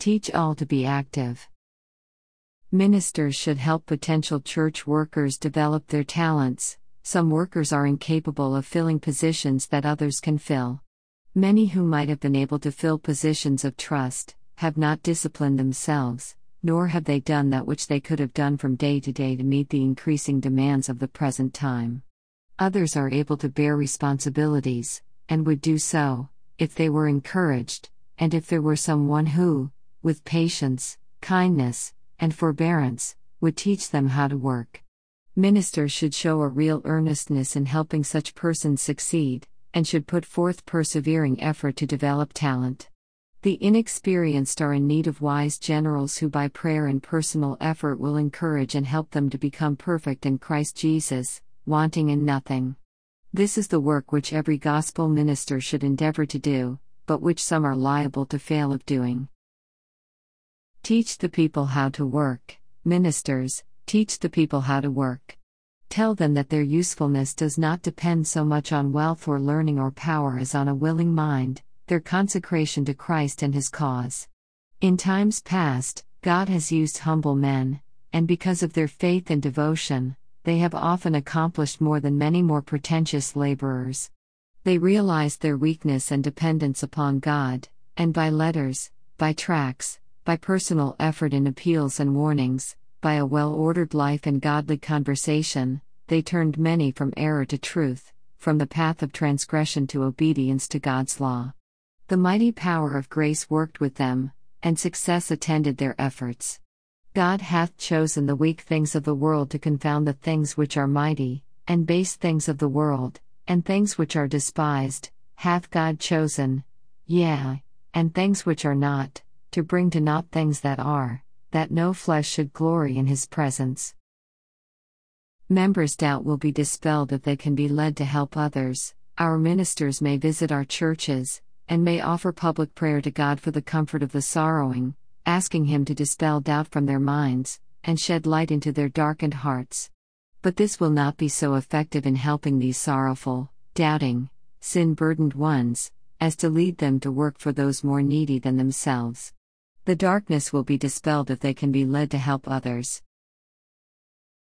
Teach all to be active. Ministers should help potential church workers develop their talents. Some workers are incapable of filling positions that others can fill. Many who might have been able to fill positions of trust have not disciplined themselves, nor have they done that which they could have done from day to day to meet the increasing demands of the present time. Others are able to bear responsibilities, and would do so, if they were encouraged, and if there were someone who, with patience, kindness, and forbearance, would teach them how to work. Ministers should show a real earnestness in helping such persons succeed, and should put forth persevering effort to develop talent. The inexperienced are in need of wise generals who by prayer and personal effort will encourage and help them to become perfect in Christ Jesus, wanting in nothing. This is the work which every gospel minister should endeavor to do, but which some are liable to fail of doing. Teach the people how to work. Ministers, teach the people how to work. Tell them that their usefulness does not depend so much on wealth or learning or power as on a willing mind, their consecration to Christ and His cause. In times past, God has used humble men, and because of their faith and devotion, they have often accomplished more than many more pretentious laborers. They realized their weakness and dependence upon God, and by letters, by tracts, by personal effort in appeals and warnings, by a well-ordered life and godly conversation, they turned many from error to truth, from the path of transgression to obedience to God's law. The mighty power of grace worked with them, and success attended their efforts. God hath chosen the weak things of the world to confound the things which are mighty, and base things of the world, and things which are despised, hath God chosen, yea, and things which are not, to bring to naught things that are, that no flesh should glory in His presence. Members' doubt will be dispelled if they can be led to help others. Our ministers may visit our churches, and may offer public prayer to God for the comfort of the sorrowing, asking Him to dispel doubt from their minds, and shed light into their darkened hearts. But this will not be so effective in helping these sorrowful, doubting, sin-burdened ones, as to lead them to work for those more needy than themselves. The darkness will be dispelled if they can be led to help others.